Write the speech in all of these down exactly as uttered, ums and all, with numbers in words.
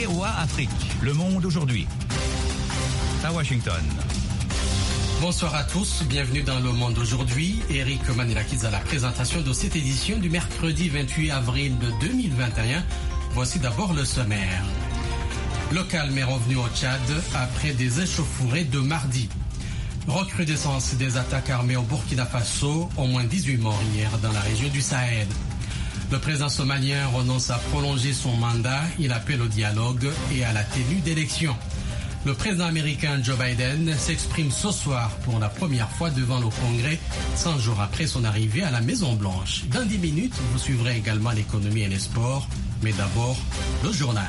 V O A Afrique. Le monde aujourd'hui. À Washington. Bonsoir à tous, bienvenue dans Le Monde aujourd'hui. Eric Manilakis à la présentation de cette édition du mercredi vingt-huit avril deux mille vingt et un. Voici d'abord le sommaire. Le calme est revenu au Tchad après des échauffourées de mardi. Recrudescence des attaques armées au Burkina Faso, au moins dix-huit morts hier dans la région du Sahel. Le président somalien renonce à prolonger son mandat, il appelle au dialogue et à la tenue d'élections. Le président américain Joe Biden s'exprime ce soir pour la première fois devant le Congrès, cent jours après son arrivée à la Maison-Blanche. Dans dix minutes, vous suivrez également l'économie et les sports, mais d'abord, le journal.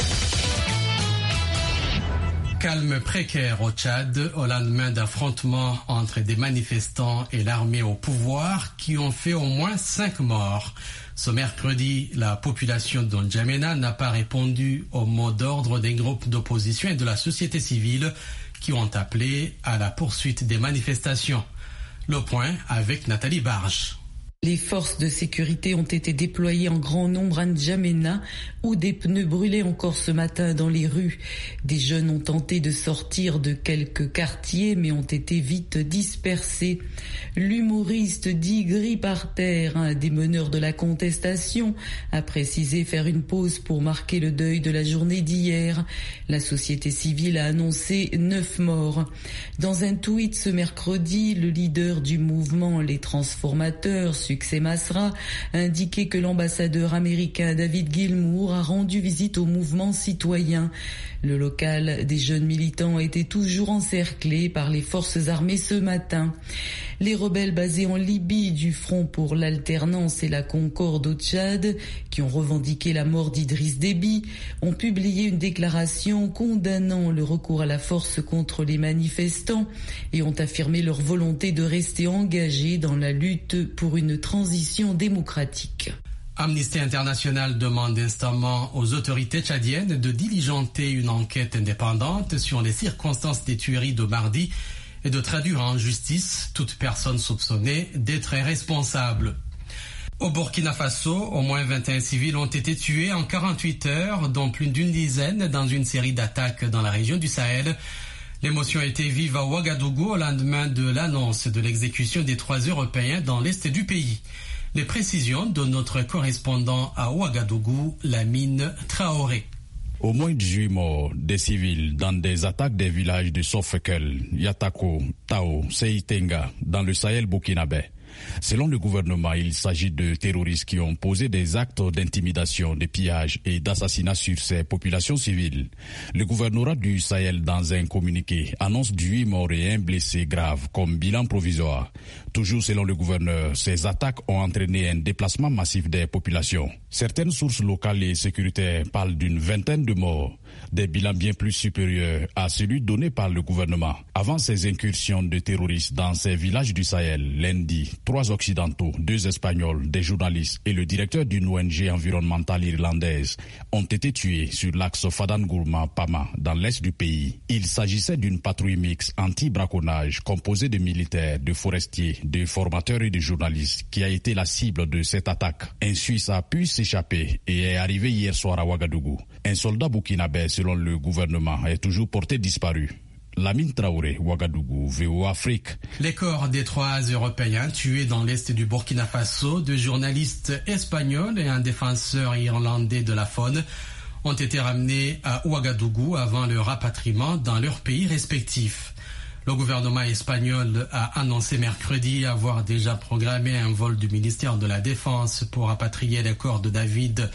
Calme précaire au Tchad au lendemain d'affrontements entre des manifestants et l'armée au pouvoir qui ont fait au moins cinq morts. Ce mercredi, la population de N'Djamena n'a pas répondu au mot d'ordre des groupes d'opposition et de la société civile qui ont appelé à la poursuite des manifestations. Le point avec Nathalie Barge. Les forces de sécurité ont été déployées en grand nombre à N'Djamena, où des pneus brûlaient encore ce matin dans les rues. Des jeunes ont tenté de sortir de quelques quartiers, mais ont été vite dispersés. L'humoriste dit gris par terre, un des meneurs de la contestation, a précisé faire une pause pour marquer le deuil de la journée d'hier. La société civile a annoncé neuf morts. Dans un tweet ce mercredi, le leader du mouvement Les Transformateurs, Succès Masra, a indiqué que l'ambassadeur américain David Gilmour a rendu visite au mouvement citoyen. Le local des jeunes militants était toujours encerclé par les forces armées ce matin. Les rebelles basés en Libye du Front pour l'alternance et la concorde au Tchad, qui ont revendiqué la mort d'Idriss Déby, ont publié une déclaration condamnant le recours à la force contre les manifestants et ont affirmé leur volonté de rester engagés dans la lutte pour une transition démocratique. Amnesty International demande instamment aux autorités tchadiennes de diligenter une enquête indépendante sur les circonstances des tueries de mardi et de traduire en justice toute personne soupçonnée d'être responsable. Au Burkina Faso, au moins vingt et un civils ont été tués en quarante-huit heures, dont plus d'une dizaine dans une série d'attaques dans la région du Sahel. L'émotion a été vive à Ouagadougou au lendemain de l'annonce de l'exécution des trois Européens dans l'est du pays. Les précisions de notre correspondant à Ouagadougou, Lamine Traoré. Au moins dix-huit morts des civils dans des attaques des villages de Sofekel, Yatako, Tao, Seitenga, dans le Sahel burkinabé. Selon le gouvernement, il s'agit de terroristes qui ont posé des actes d'intimidation, de pillage et d'assassinat sur ces populations civiles. Le gouvernorat du Sahel, dans un communiqué, annonce huit morts et un blessé grave comme bilan provisoire. Toujours selon le gouverneur, ces attaques ont entraîné un déplacement massif des populations. Certaines sources locales et sécuritaires parlent d'une vingtaine de morts, des bilans bien plus supérieurs à celui donné par le gouvernement. Avant ces incursions de terroristes dans ces villages du Sahel, lundi, trois Occidentaux, deux Espagnols, des journalistes et le directeur d'une O N G environnementale irlandaise ont été tués sur l'axe Fadangourma-Pama dans l'est du pays. Il s'agissait d'une patrouille mixte anti-braconnage composée de militaires, de forestiers, de formateurs et de journalistes qui a été la cible de cette attaque. Un Suisse a pu s'échapper et est arrivé hier soir à Ouagadougou. Un soldat burkinabé, selon le gouvernement, est toujours porté disparu. Lamine Traoré, Ouagadougou, V O A Afrique. Les corps des trois Européens tués dans l'est du Burkina Faso, deux journalistes espagnols et un défenseur irlandais de la faune ont été ramenés à Ouagadougou avant leur rapatriement dans leurs pays respectifs. Le gouvernement espagnol a annoncé mercredi avoir déjà programmé un vol du ministère de la Défense pour rapatrier les corps de David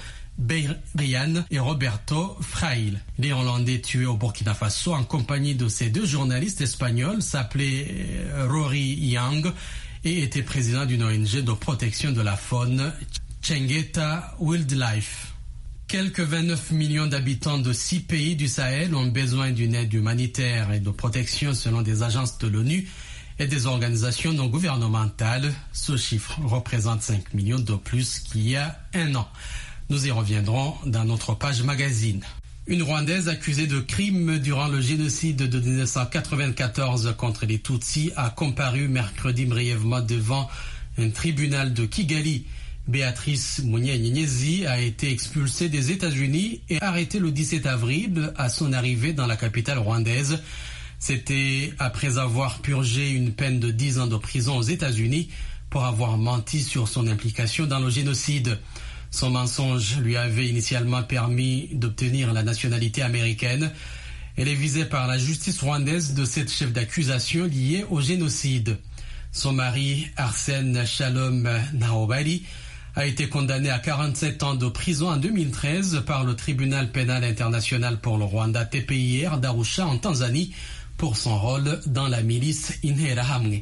Brian et Roberto Fraile. Les Hollandais tués au Burkina Faso en compagnie de ces deux journalistes espagnols s'appelaient Rory Young et était président d'une O N G de protection de la faune, Tchengeta Wildlife. Quelques vingt-neuf millions d'habitants de six pays du Sahel ont besoin d'une aide humanitaire et de protection selon des agences de l'ONU et des organisations non gouvernementales. Ce chiffre représente cinq millions de plus qu'il y a un an. Nous y reviendrons dans notre page magazine. Une Rwandaise accusée de crimes durant le génocide de dix-neuf cent quatre-vingt-quatorze contre les Tutsis a comparu mercredi brièvement devant un tribunal de Kigali. Béatrice Mounié-Nyezi a été expulsée des États-Unis et arrêtée le dix-sept avril à son arrivée dans la capitale rwandaise. C'était après avoir purgé une peine de dix ans de prison aux États-Unis pour avoir menti sur son implication dans le génocide. Son mensonge lui avait initialement permis d'obtenir la nationalité américaine. Elle est visée par la justice rwandaise de cette chef d'accusation liée au génocide. Son mari, Arsène Shalom Naobali, a été condamné à quarante-sept ans de prison en deux mille treize par le tribunal pénal international pour le Rwanda T P I R d'Arusha en Tanzanie pour son rôle dans la milice Interahamwe.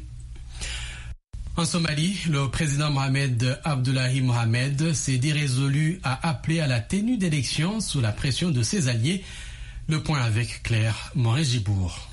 En Somalie, le président Mohamed Abdullahi Mohamed s'est dit résolu à appeler à la tenue d'élections sous la pression de ses alliés. Le point avec Claire Moret-Gibourg.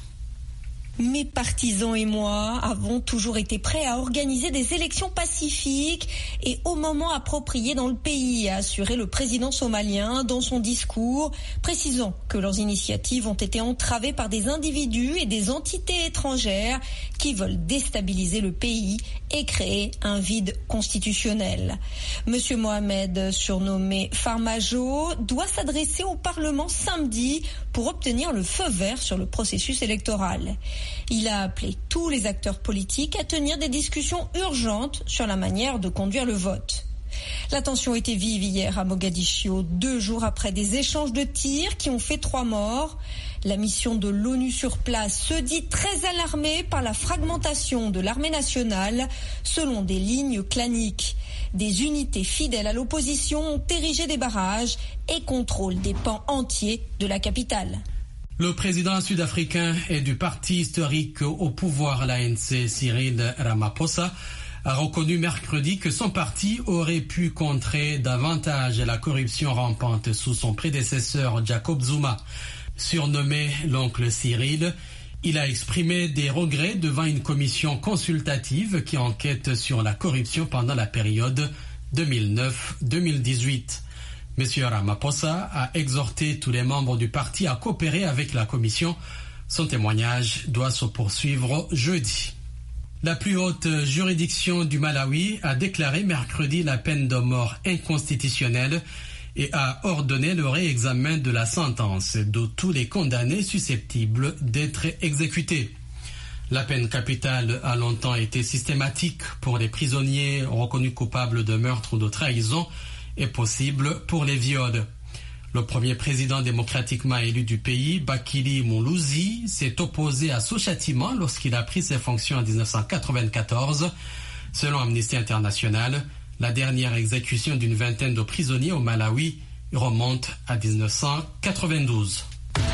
Mes partisans et moi avons toujours été prêts à organiser des élections pacifiques et au moment approprié dans le pays, a assuré le président somalien dans son discours, précisant que leurs initiatives ont été entravées par des individus et des entités étrangères qui veulent déstabiliser le pays et créer un vide constitutionnel. Monsieur Mohamed, surnommé Farmajo, doit s'adresser au Parlement samedi pour obtenir le feu vert sur le processus électoral. Il a appelé tous les acteurs politiques à tenir des discussions urgentes sur la manière de conduire le vote. La tension était vive hier à Mogadiscio, deux jours après des échanges de tirs qui ont fait trois morts. La mission de l'ONU sur place se dit très alarmée par la fragmentation de l'armée nationale selon des lignes claniques. Des unités fidèles à l'opposition ont érigé des barrages et contrôlent des pans entiers de la capitale. Le président sud-africain et du parti historique au pouvoir, l'A N C, Cyril Ramaphosa, a reconnu mercredi que son parti aurait pu contrer davantage la corruption rampante sous son prédécesseur Jacob Zuma. Surnommé l'oncle Cyril, il a exprimé des regrets devant une commission consultative qui enquête sur la corruption pendant la période deux mille neuf à deux mille dix-huit. M. Ramaphosa a exhorté tous les membres du parti à coopérer avec la commission. Son témoignage doit se poursuivre jeudi. La plus haute juridiction du Malawi a déclaré mercredi la peine de mort inconstitutionnelle et a ordonné le réexamen de la sentence de tous les condamnés susceptibles d'être exécutés. La peine capitale a longtemps été systématique pour les prisonniers reconnus coupables de meurtre ou de trahison et possible pour les viols. Le premier président démocratiquement élu du pays, Bakili Moulouzi, s'est opposé à ce châtiment lorsqu'il a pris ses fonctions en dix-neuf cent quatre-vingt-quatorze. Selon Amnesty International, la dernière exécution d'une vingtaine de prisonniers au Malawi remonte à dix-neuf cent quatre-vingt-douze.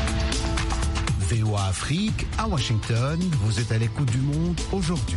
V O A Afrique, à Washington, vous êtes à l'écoute du monde aujourd'hui.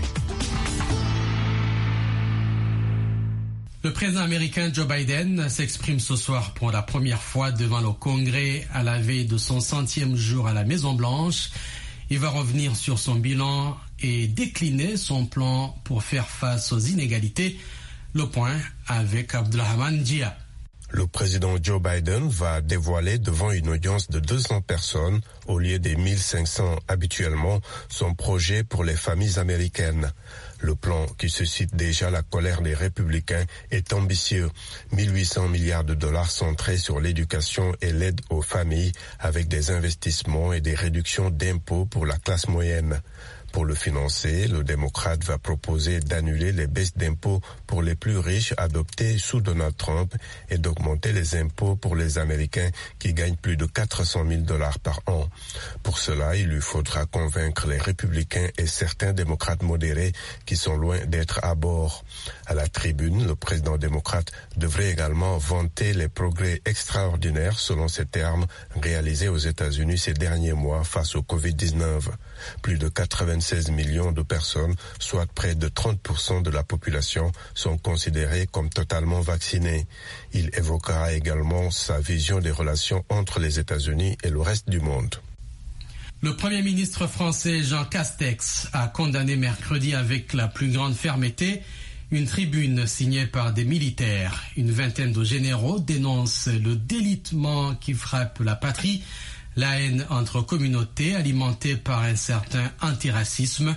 Le président américain Joe Biden s'exprime ce soir pour la première fois devant le Congrès à la veille de son centième jour à la Maison-Blanche. Il va revenir sur son bilan et décliner son plan pour faire face aux inégalités. Le point avec Abdelrahman Dia. Le président Joe Biden va dévoiler devant une audience de deux cents personnes, au lieu des mille cinq cents habituellement, son projet pour les familles américaines. Le plan, qui suscite déjà la colère des républicains, est ambitieux. mille huit cents milliards de dollars centrés sur l'éducation et l'aide aux familles, avec des investissements et des réductions d'impôts pour la classe moyenne. Pour le financer, le démocrate va proposer d'annuler les baisses d'impôts pour les plus riches adoptées sous Donald Trump et d'augmenter les impôts pour les Américains qui gagnent plus de quatre cent mille dollars par an. Pour cela, il lui faudra convaincre les républicains et certains démocrates modérés qui sont loin d'être à bord. À la tribune, le président démocrate devrait également vanter les progrès extraordinaires, selon ses termes, réalisés aux États-Unis ces derniers mois face au covid dix-neuf. Plus de quatre-vingt-seize millions de personnes, soit près de trente pour cent de la population, sont considérées comme totalement vaccinées. Il évoquera également sa vision des relations entre les États-Unis et le reste du monde. Le Premier ministre français Jean Castex a condamné mercredi avec la plus grande fermeté une tribune signée par des militaires. Une vingtaine de généraux dénoncent le délitement qui frappe la patrie, la haine entre communautés alimentée par un certain antiracisme.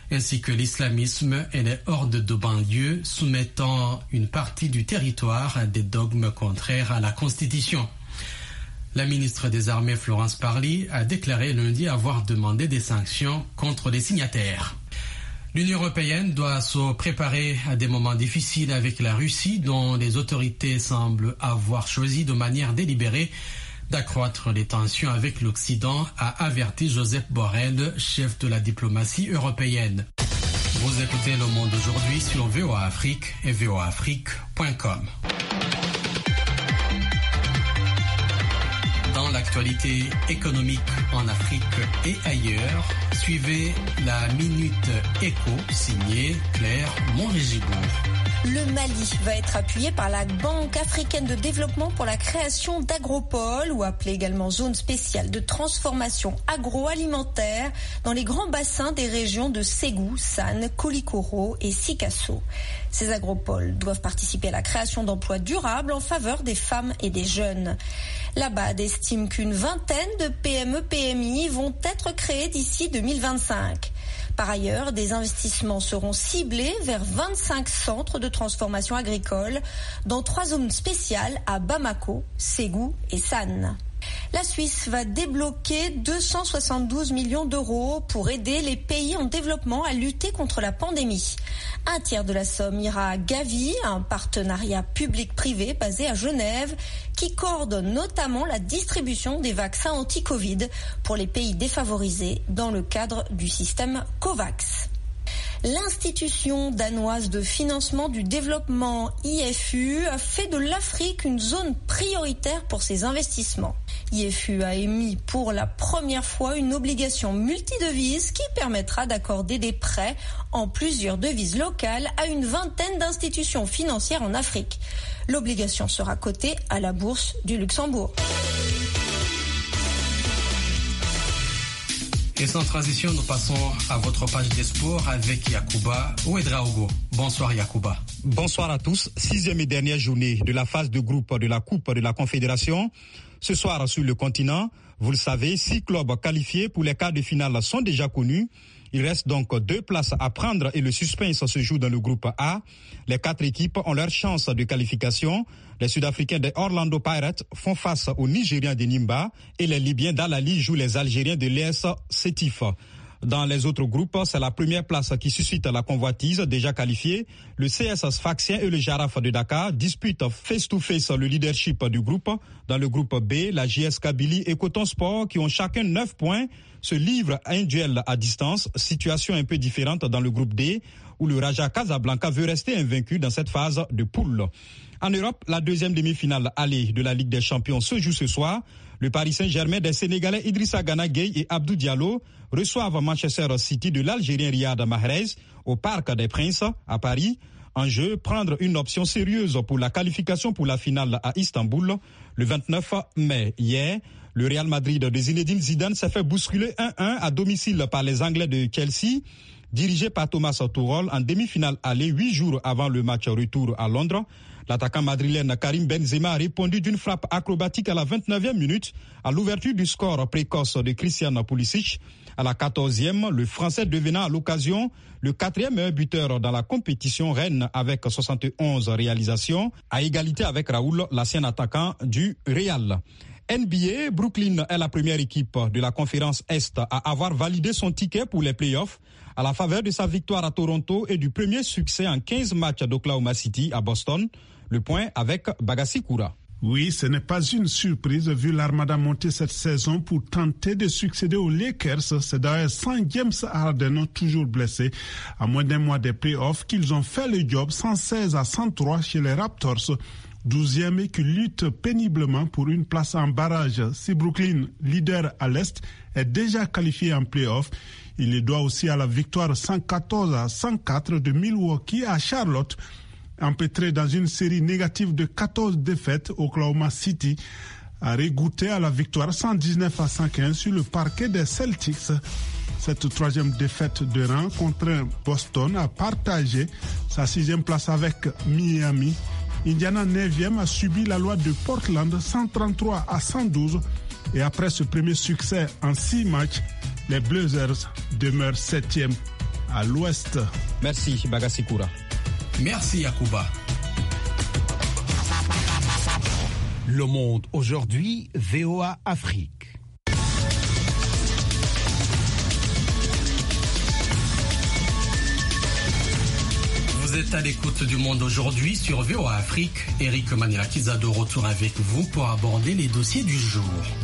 ainsi que l'islamisme et les hordes de banlieue soumettant une partie du territoire à des dogmes contraires à la Constitution. La ministre des Armées Florence Parly a déclaré lundi avoir demandé des sanctions contre les signataires. L'Union européenne doit se préparer à des moments difficiles avec la Russie, dont les autorités semblent avoir choisi de manière délibérée d'accroître les tensions avec l'Occident, a averti Joseph Borrell, chef de la diplomatie européenne. Vous écoutez Le Monde aujourd'hui sur V O A Afrique et V O A Afrique point com. Dans l'actualité économique en Afrique et ailleurs, suivez la Minute Éco, signée Claire Monrégibourg. Le Mali va être appuyé par la Banque africaine de développement pour la création d'agropoles, ou appelée également zone spéciale de transformation agroalimentaire, dans les grands bassins des régions de Ségou, Sane, Kolikoro et Sikasso. Ces agropoles doivent participer à la création d'emplois durables en faveur des femmes et des jeunes. La B A D estime qu'une vingtaine de P M E P M I vont être créées d'ici deux mille vingt-cinq. Par ailleurs, des investissements seront ciblés vers vingt-cinq centres de transformation agricole dans trois zones spéciales à Bamako, Ségou et Sane. La Suisse va débloquer deux cent soixante-douze millions d'euros pour aider les pays en développement à lutter contre la pandémie. Un tiers de la somme ira à Gavi, un partenariat public-privé basé à Genève qui coordonne notamment la distribution des vaccins anti-Covid pour les pays défavorisés dans le cadre du système COVAX. L'institution danoise de financement du développement I F U a fait de l'Afrique une zone prioritaire pour ses investissements. I F U a émis pour la première fois une obligation multidevise qui permettra d'accorder des prêts en plusieurs devises locales à une vingtaine d'institutions financières en Afrique. L'obligation sera cotée à la bourse du Luxembourg. Et sans transition, nous passons à votre page des sports avec Yacouba Ouedraogo. Bonsoir Yacouba. Bonsoir à tous. Sixième et dernière journée de la phase de groupe de la Coupe de la Confédération. Ce soir sur le continent, vous le savez, six clubs qualifiés pour les quarts de finale sont déjà connus. Il reste donc deux places à prendre et le suspense se joue dans le groupe A. Les quatre équipes ont leur chance de qualification. Les Sud-Africains des Orlando Pirates font face aux Nigériens de Nimba et les Libyens d'Al-Ali jouent les Algériens de l'E S Sétif. Dans les autres groupes, c'est la première place qui suscite la convoitise, déjà qualifiée. Le C S Sfaxien et le Jaraf de Dakar disputent face-to-face le leadership du groupe. Dans le groupe B, la J S Kabylie et Coton Sport, qui ont chacun neuf points, se livrent à un duel à distance. Situation un peu différente dans le groupe D, où le Raja Casablanca veut rester invaincu dans cette phase de poule. En Europe, la deuxième demi-finale allée de la Ligue des Champions se joue ce soir. Le Paris Saint-Germain des Sénégalais Idrissa Gana Gueye et Abdou Diallo reçoivent Manchester City de l'Algérien Riyad Mahrez au Parc des Princes à Paris. En jeu, prendre une option sérieuse pour la qualification pour la finale à Istanbul le vingt-neuf mai. Hier, le Real Madrid de Zinedine Zidane s'est fait bousculer un un à domicile par les Anglais de Chelsea, dirigé par Thomas Tuchel en demi-finale aller huit jours avant le match retour à Londres. L'attaquant madrilène Karim Benzema a répondu d'une frappe acrobatique à la vingt-neuvième minute à l'ouverture du score précoce de Christian Pulisic. À la quatorzième, le Français devenant à l'occasion le quatrième meilleur buteur dans la compétition reine avec soixante et onze réalisations, à égalité avec Raoul, l'ancien attaquant du Real. N B A, Brooklyn est la première équipe de la conférence Est à avoir validé son ticket pour les playoffs à la faveur de sa victoire à Toronto et du premier succès en quinze matchs d'Oklahoma City à Boston. Le point avec Bagassi Koura. Oui, ce n'est pas une surprise vu l'Armada monter cette saison pour tenter de succéder aux Lakers. C'est d'ailleurs sans James Harden, toujours blessé, à moins d'un mois des playoffs, qu'ils ont fait le job cent seize à cent trois chez les Raptors. douzième et qui lutte péniblement pour une place en barrage. Si Brooklyn, leader à l'Est, est déjà qualifié en play-off, il le doit aussi à la victoire cent quatorze à cent quatre de Milwaukee à Charlotte. Empêtré dans une série négative de quatorze défaites, Oklahoma City a régoûté à la victoire cent dix-neuf à cent quinze sur le parquet des Celtics. Cette troisième défaite de rang contre Boston a partagé sa sixième place avec Miami. Indiana neuvième a subi la loi de Portland cent trente-trois à cent douze et après ce premier succès en six matchs, les Blazers demeurent septième. à l'ouest. Merci Bagassi Koura. Merci Yacouba. Le Monde aujourd'hui, V O A Afrique. Vous êtes à l'écoute du Monde aujourd'hui sur V O A Afrique. Eric Manila-Kiza de retour avec vous pour aborder les dossiers du jour.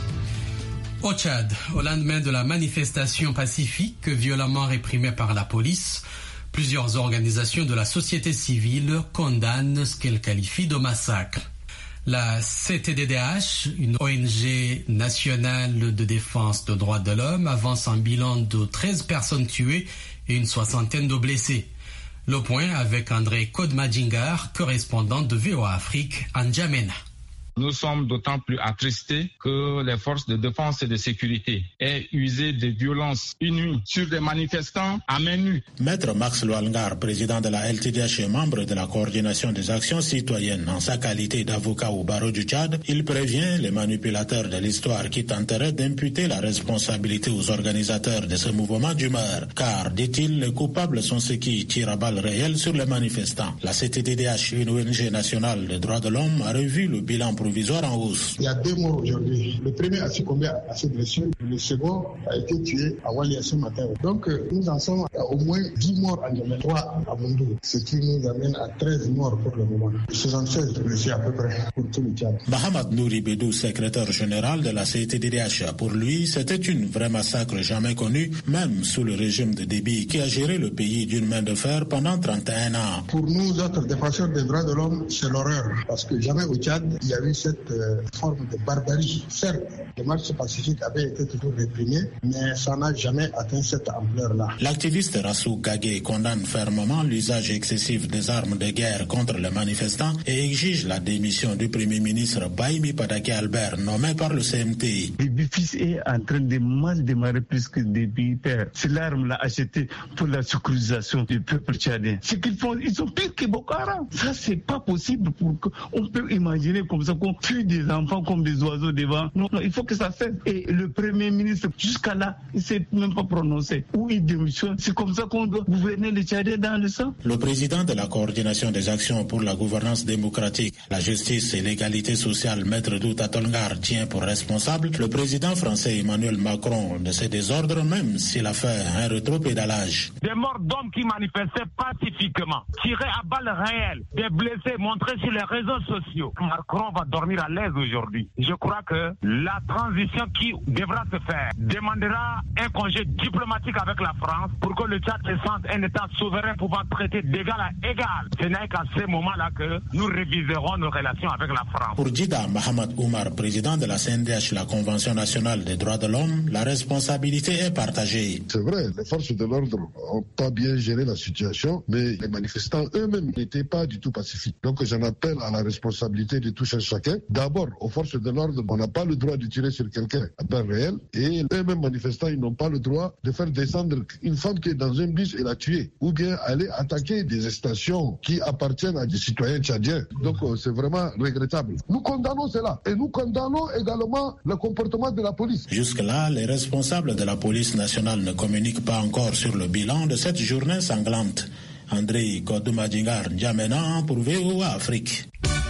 Au Tchad, au lendemain de la manifestation pacifique violemment réprimée par la police, plusieurs organisations de la société civile condamnent ce qu'elles qualifient de massacre. La C T D D H, une O N G nationale de défense des droits de l'homme, avance un bilan de treize personnes tuées et une soixantaine de blessés. Le point avec André Kodmadjingar, correspondant de V O A Afrique en N'Djamena. Nous sommes d'autant plus attristés que les forces de défense et de sécurité aient usé de violences inouïes sur des manifestants à main nue. Maître Max Loalngar, président de la L T D H et membre de la coordination des actions citoyennes en sa qualité d'avocat au barreau du Tchad, il prévient les manipulateurs de l'histoire qui tenteraient d'imputer la responsabilité aux organisateurs de ce mouvement d'humeur. Car, dit-il, les coupables sont ceux qui tirent à balles réelles sur les manifestants. La C T D D H, une O N G nationale des droits de l'homme, a revu le bilan provisoire en hausse. Il y a deux morts aujourd'hui. Le premier a succombé à ses blessures. Le second a été tué à Walia ce matin. Donc nous en sommes à au moins dix morts en Djamena, trois à Mondou, ce qui nous amène à treize morts pour le moment. soixante-seize blessés à peu près pour tout le Tchad. Mahamad Nouri Bedou, secrétaire général de la C T D D H, pour lui, c'était une vraie massacre jamais connue, même sous le régime de Déby, qui a géré le pays d'une main de fer pendant trente et un ans. Pour nous autres défenseurs des droits de l'homme, c'est l'horreur, parce que jamais au Tchad, il y a eu cette euh, forme de barbarie. Certes, les marches pacifiques avaient été toujours réprimées, mais ça n'a jamais atteint cette ampleur-là. L'activiste Rassou Gagé condamne fermement l'usage excessif des armes de guerre contre les manifestants et exige la démission du Premier ministre Baïmi Padake Albert, nommé par le C M T. Déby fils est en train de mal démarrer plus que Déby père. C'est l'arme l'a acheté pour la sécurisation du peuple tchadien. Ce qu'ils font, ils sont pires que Boko Haram. Ça, c'est pas possible pour qu'on peut imaginer comme ça qu'on tue des enfants comme des oiseaux devant. Non, non, il faut que ça cesse. Et le Premier ministre, jusqu'à là, il ne s'est même pas prononcé. Ou il démissionne. C'est comme ça qu'on doit gouverner le Tchadien dans le sang. Le président de la coordination des actions pour la gouvernance démocratique, la justice et l'égalité sociale, Maître Douta Tolngar, tient pour responsable le président français Emmanuel Macron de ces désordres, même s'il a fait un rétropédalage. Des morts d'hommes qui manifestaient pacifiquement, tirés à balles réelles, des blessés montrés sur les réseaux sociaux. Macron va dormir à l'aise aujourd'hui. Je crois que la transition qui devra se faire demandera un congé diplomatique avec la France pour que le Tchad se sente un État souverain pouvant traiter d'égal à égal. Ce n'est qu'à ce moment-là que nous réviserons nos relations avec la France. Pour Djida Mahamad Oumar, président de la C N D H, la Convention nationale des droits de l'homme, la responsabilité est partagée. C'est vrai, les forces de l'ordre n'ont pas bien géré la situation, mais les manifestants eux-mêmes n'étaient pas du tout pacifiques. Donc j'en appelle à la responsabilité de tout un chacun. D'abord, aux forces de l'ordre, on n'a pas le droit de tirer sur quelqu'un à balles réelles, et eux-mêmes manifestants, ils n'ont pas le droit de faire descendre une femme qui est dans un bus et la tuer, ou bien aller attaquer des stations qui appartiennent à des citoyens tchadiens. Donc c'est vraiment regrettable. Nous condamnons cela, et nous condamnons également le comportement de la police. Jusque-là, les responsables de la police nationale ne communiquent pas encore sur le bilan de cette journée sanglante. André Kodoumadjingar, N'Djamena pour V O A Afrique.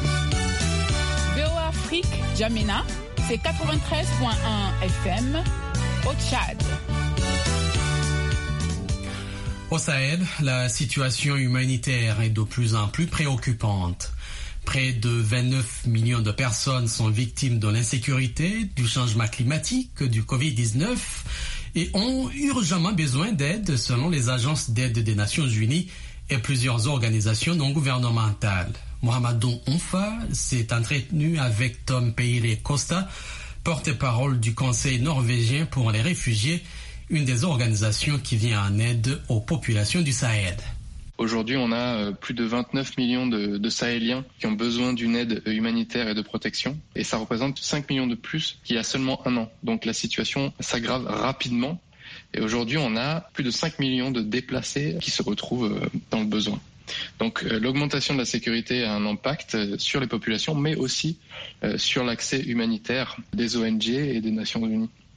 V O A Afrique, N'Djamena, c'est quatre-vingt-treize virgule un F M au Tchad. Au Sahel, la situation humanitaire est de plus en plus préoccupante. Près de vingt-neuf millions de personnes sont victimes de l'insécurité, du changement climatique, du covid dix-neuf et ont urgemment besoin d'aide selon les agences d'aide des Nations Unies et plusieurs organisations non gouvernementales. Mohamedou Onfa s'est entretenu avec Tom Peire Costa, porte-parole du Conseil norvégien pour les réfugiés, une des organisations qui vient en aide aux populations du Sahel. Aujourd'hui, on a plus de vingt-neuf millions de, de Sahéliens qui ont besoin d'une aide humanitaire et de protection. Et ça représente cinq millions de plus qu'il y a seulement un an. Donc la situation s'aggrave rapidement. Et aujourd'hui, on a plus de cinq millions de déplacés qui se retrouvent dans le besoin. Donc euh, l'augmentation de la sécurité a un impact euh, sur les populations, mais aussi euh, sur l'accès humanitaire des O N G et des Nations Unies.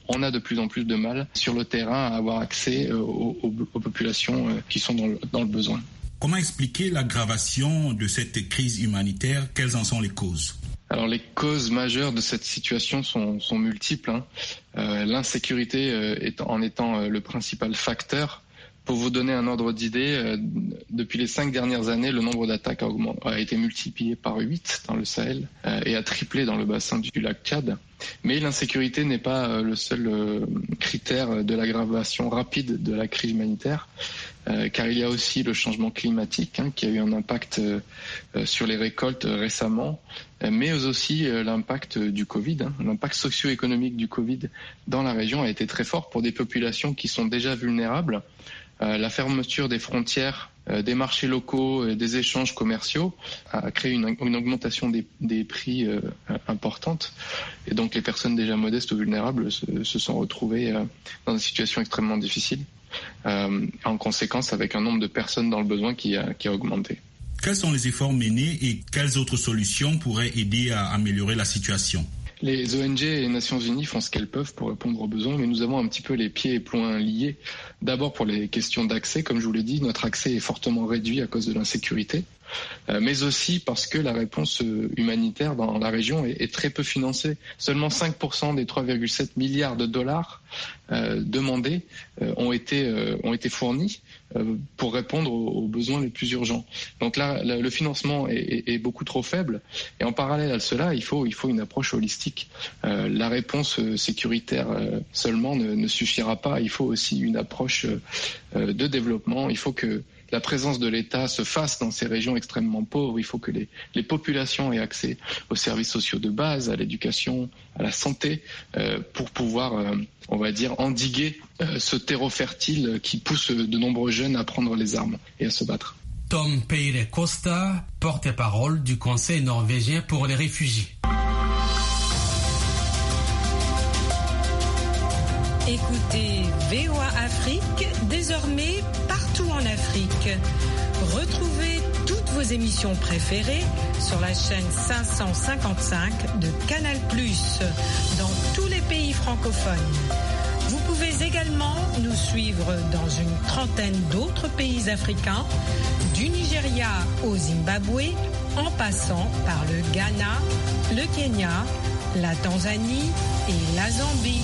on a de plus en plus de mal sur le terrain à avoir accès aux, aux, aux populations qui sont dans le, dans le besoin. Comment expliquer l'aggravation de cette crise humanitaire? Quelles en sont les causes? Alors les causes majeures de cette situation sont, sont multiples. Hein. Euh, l'insécurité euh, est, en étant euh, le principal facteur. Pour vous donner un ordre d'idée, euh, depuis les cinq dernières années, le nombre d'attaques a, augmenté, a été multiplié par huit dans le Sahel euh, et a triplé dans le bassin du lac Tchad. Mais l'insécurité n'est pas euh, le seul euh, critère de l'aggravation rapide de la crise humanitaire, euh, car il y a aussi le changement climatique hein, qui a eu un impact euh, sur les récoltes euh, récemment, euh, mais aussi euh, l'impact du Covid. Hein. L'impact socio-économique du Covid dans la région a été très fort pour des populations qui sont déjà vulnérables. Euh, la fermeture des frontières, euh, des marchés locaux, euh, des échanges commerciaux a créé une, une augmentation des, des prix euh, importante. Et donc les personnes déjà modestes ou vulnérables se, se sont retrouvées euh, dans une situation extrêmement difficile, euh, en conséquence avec un nombre de personnes dans le besoin qui a, qui a augmenté. Quels sont les efforts menés et quelles autres solutions pourraient aider à améliorer la situation ? Les O N G et les Nations Unies font ce qu'elles peuvent pour répondre aux besoins, mais nous avons un petit peu les pieds et poings liés. D'abord pour les questions d'accès, comme je vous l'ai dit, notre accès est fortement réduit à cause de l'insécurité, euh, mais aussi parce que la réponse humanitaire dans la région est, est très peu financée. Seulement cinq pour cent des trois virgule sept milliards de dollars euh, demandés euh, ont été euh, ont été fournis euh, pour répondre aux, aux besoins les plus urgents. Donc là, là le financement est, est, est beaucoup trop faible. Et en parallèle à cela, il faut il faut une approche holistique. Euh, la réponse sécuritaire euh, seulement ne, ne suffira pas. Il faut aussi une approche euh, de développement. Il faut que la présence de l'État se fasse dans ces régions extrêmement pauvres. Il faut que les, les populations aient accès aux services sociaux de base, à l'éducation, à la santé, euh, pour pouvoir, euh, on va dire, endiguer euh, ce terreau fertile qui pousse de nombreux jeunes à prendre les armes et à se battre. Tom Peire Costa, porte-parole du Conseil norvégien pour les réfugiés. Écoutez V O A Afrique, désormais partout en Afrique. Retrouvez toutes vos émissions préférées sur la chaîne cinq cent cinquante-cinq de Canal plus, dans tous les pays francophones. Vous pouvez également nous suivre dans une trentaine d'autres pays africains, du Nigeria au Zimbabwe, en passant par le Ghana, le Kenya, la Tanzanie et la Zambie.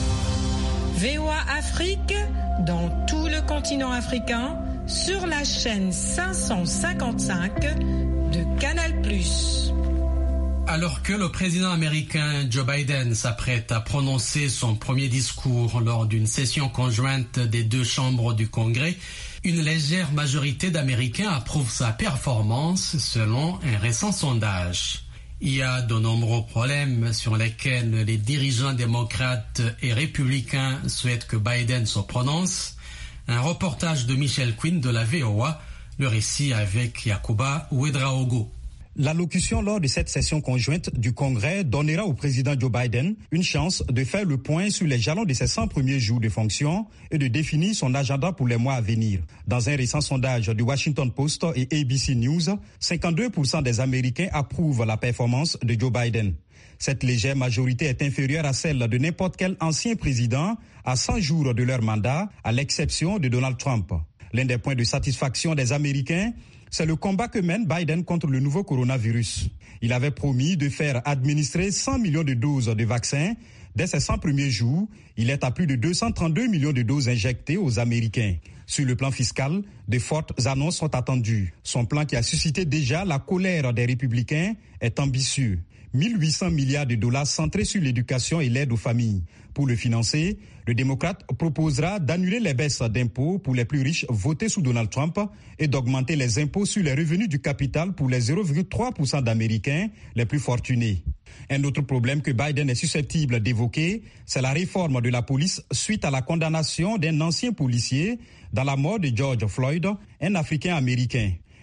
V O A Afrique, dans tout le continent africain, sur la chaîne cinq cent cinquante-cinq de Canal plus. Alors que le président américain Joe Biden s'apprête à prononcer son premier discours lors d'une session conjointe des deux chambres du Congrès, une légère majorité d'Américains approuve sa performance selon un récent sondage. Il y a de nombreux problèmes sur lesquels les dirigeants démocrates et républicains souhaitent que Biden se prononce. Un reportage de Michel Quinn de la V O A, le récit avec Yacouba Ouedraogo. L'allocution lors de cette session conjointe du Congrès donnera au président Joe Biden une chance de faire le point sur les jalons de ses cent premiers jours de fonction et de définir son agenda pour les mois à venir. Dans un récent sondage du Washington Post et A B C News, cinquante-deux pour cent des Américains approuvent la performance de Joe Biden. Cette légère majorité est inférieure à celle de n'importe quel ancien président à cent jours de leur mandat, à l'exception de Donald Trump. L'un des points de satisfaction des Américains, c'est le combat que mène Biden contre le nouveau coronavirus. Il avait promis de faire administrer cent millions de doses de vaccins. Dès ses cent premiers jours, il est à plus de deux cent trente-deux millions de doses injectées aux Américains. Sur le plan fiscal, de fortes annonces sont attendues. Son plan, qui a suscité déjà la colère des républicains, est ambitieux. mille huit cents milliards de dollars centrés sur l'éducation et l'aide aux familles. Pour le financer, le démocrate proposera d'annuler les baisses d'impôts pour les plus riches votées sous Donald Trump et d'augmenter les impôts sur les revenus du capital pour les zéro virgule trois pour cent d'Américains les plus fortunés. Un autre problème que Biden est susceptible d'évoquer, c'est la réforme de la police suite à la condamnation d'un ancien policier dans la mort de George Floyd, un Africain-Américain.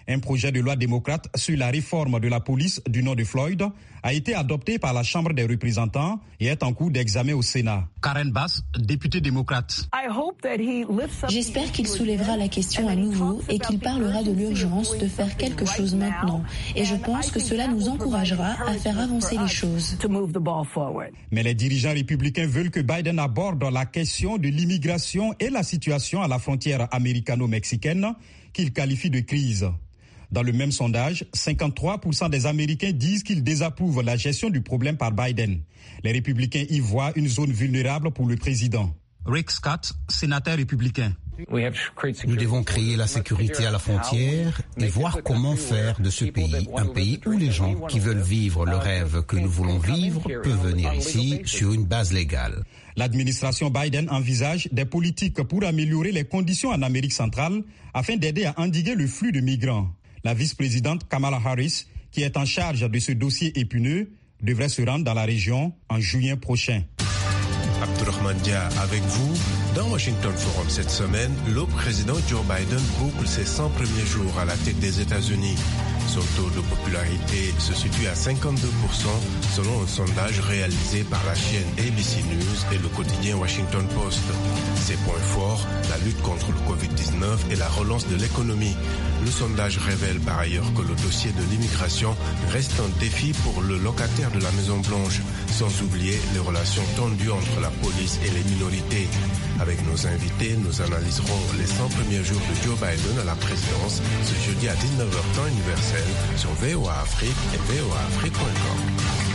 Un projet de loi démocrate sur la réforme de la police du nom de Floyd a été adopté par la Chambre des représentants et est en cours d'examen au Sénat. Karen Bass, députée démocrate. J'espère qu'il soulèvera la question à nouveau et qu'il parlera de l'urgence de faire quelque chose maintenant. Et je pense que cela nous encouragera à faire avancer les choses. Mais les dirigeants républicains veulent que Biden aborde la question de l'immigration et la situation à la frontière américano-mexicaine qu'il qualifie de crise. Dans le même sondage, cinquante-trois pour cent des Américains disent qu'ils désapprouvent la gestion du problème par Biden. Les républicains y voient une zone vulnérable pour le président. Rick Scott, sénateur républicain. Nous devons créer la sécurité à la frontière et voir comment faire de ce pays un pays où les gens qui veulent vivre le rêve que nous voulons vivre peuvent venir ici sur une base légale. L'administration Biden envisage des politiques pour améliorer les conditions en Amérique centrale afin d'aider à endiguer le flux de migrants. La vice-présidente Kamala Harris, qui est en charge de ce dossier épineux, devrait se rendre dans la région en juillet prochain. Abdurrahman Dia avec vous. Dans Washington Forum cette semaine, le président Joe Biden boucle ses cent premiers jours à la tête des États-Unis. Son taux de popularité se situe à cinquante-deux pour cent selon un sondage réalisé par la chaîne A B C News et le quotidien Washington Post. Ses points forts, la lutte contre le covid dix-neuf et la relance de l'économie. Le sondage révèle par ailleurs que le dossier de l'immigration reste un défi pour le locataire de la Maison-Blanche, sans oublier les relations tendues entre la police et les minorités. Avec nos invités, nous analyserons les cent premiers jours de Joe Biden à la présidence ce jeudi à dix-neuf heures temps universel sur V O A Afrique et V O A Afrique point com.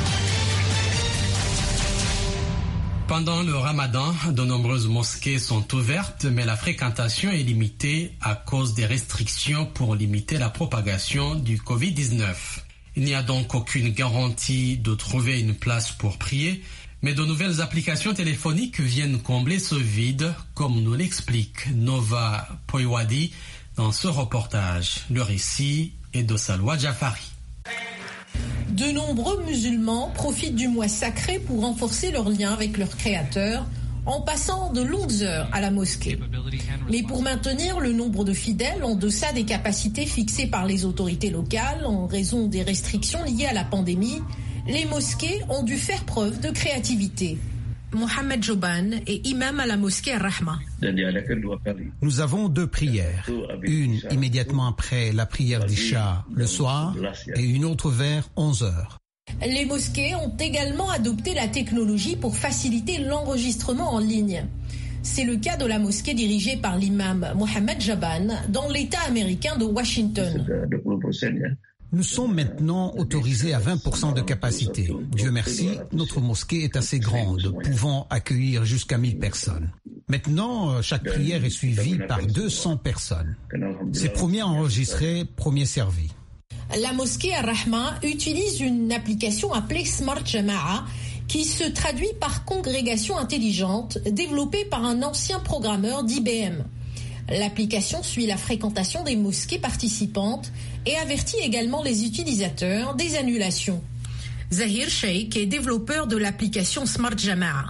Pendant le ramadan, de nombreuses mosquées sont ouvertes, mais la fréquentation est limitée à cause des restrictions pour limiter la propagation du covid dix-neuf. Il n'y a donc aucune garantie de trouver une place pour prier, mais de nouvelles applications téléphoniques viennent combler ce vide, comme nous l'explique Nova Poywadi dans ce reportage. Le récit est de Salwa Jafari. De nombreux musulmans profitent du mois sacré pour renforcer leur lien avec leur créateur en passant de longues heures à la mosquée. Mais pour maintenir le nombre de fidèles en deçà des capacités fixées par les autorités locales en raison des restrictions liées à la pandémie, les mosquées ont dû faire preuve de créativité. Mohamed Joban est imam à la mosquée Ar-Rahma. Nous avons deux prières, une immédiatement après la prière d'Isha le soir et une autre vers onze heures. Les mosquées ont également adopté la technologie pour faciliter l'enregistrement en ligne. C'est le cas de la mosquée dirigée par l'imam Mohamed Joban dans l'État américain de Washington. Nous sommes maintenant autorisés à vingt pour cent de capacité. Dieu merci, notre mosquée est assez grande, pouvant accueillir jusqu'à mille personnes. Maintenant, chaque prière est suivie par deux cents personnes. C'est premier enregistré, premier servi. La mosquée Ar-Rahma utilise une application appelée Smart Jama'a qui se traduit par congrégation intelligente développée par un ancien programmeur d'I B M. L'application suit la fréquentation des mosquées participantes et avertit également les utilisateurs des annulations. Zahir Sheikh est développeur de l'application Smart Jama'a.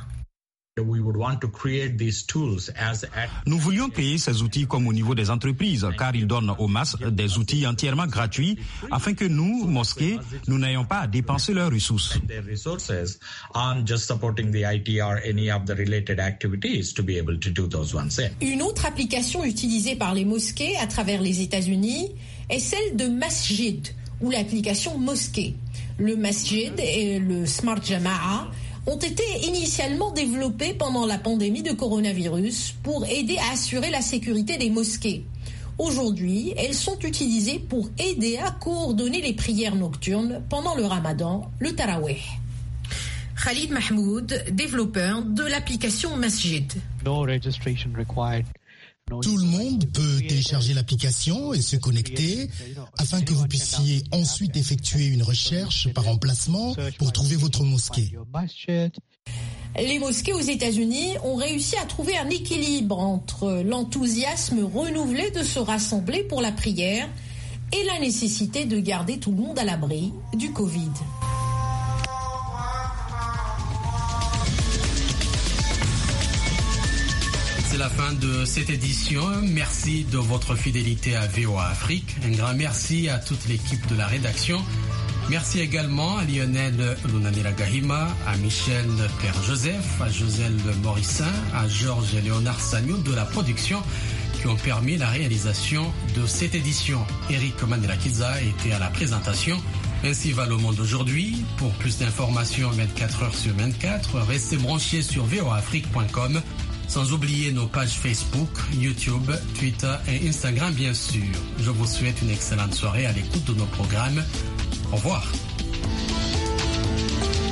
Nous voulions créer ces outils comme au niveau des entreprises, car ils donnent aux masses des outils entièrement gratuits, afin que nous, mosquées, nous n'ayons pas à dépenser leurs ressources. Une autre application utilisée par les mosquées à travers les États-Unis est celle de Masjid, ou l'application Mosquée. Le Masjid et le Smart Jama'a ont été initialement développés pendant la pandémie de coronavirus pour aider à assurer la sécurité des mosquées. Aujourd'hui, elles sont utilisées pour aider à coordonner les prières nocturnes pendant le Ramadan, le Tarawih. Khalid Mahmoud, développeur de l'application Masjid. No registration required. Tout le monde peut télécharger l'application et se connecter afin que vous puissiez ensuite effectuer une recherche par emplacement pour trouver votre mosquée. Les mosquées aux États-Unis ont réussi à trouver un équilibre entre l'enthousiasme renouvelé de se rassembler pour la prière et la nécessité de garder tout le monde à l'abri du Covid. C'est la fin de cette édition. Merci de votre fidélité à V O A Afrique. Un grand merci à toute l'équipe de la rédaction. Merci également à Lionel Lunanira Gahima, à Michel Père Joseph, à Joselle Morissin, à Georges et Léonard Sagnou de la production qui ont permis la réalisation de cette édition. Eric Mandela Kiza était à la présentation. Ainsi va le monde aujourd'hui. Pour plus d'informations vingt-quatre heures sur vingt-quatre, restez branchés sur v o a afrique point com. Sans oublier nos pages Facebook, YouTube, Twitter et Instagram bien sûr. Je vous souhaite une excellente soirée à l'écoute de nos programmes. Au revoir.